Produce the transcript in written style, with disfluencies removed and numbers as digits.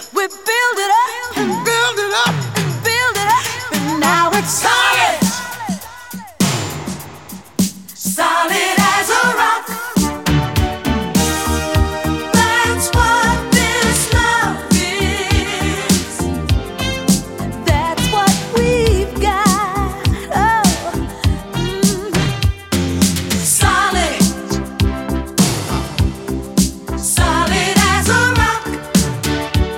We build it up and build it up and build it up, and now it's solid. Solid.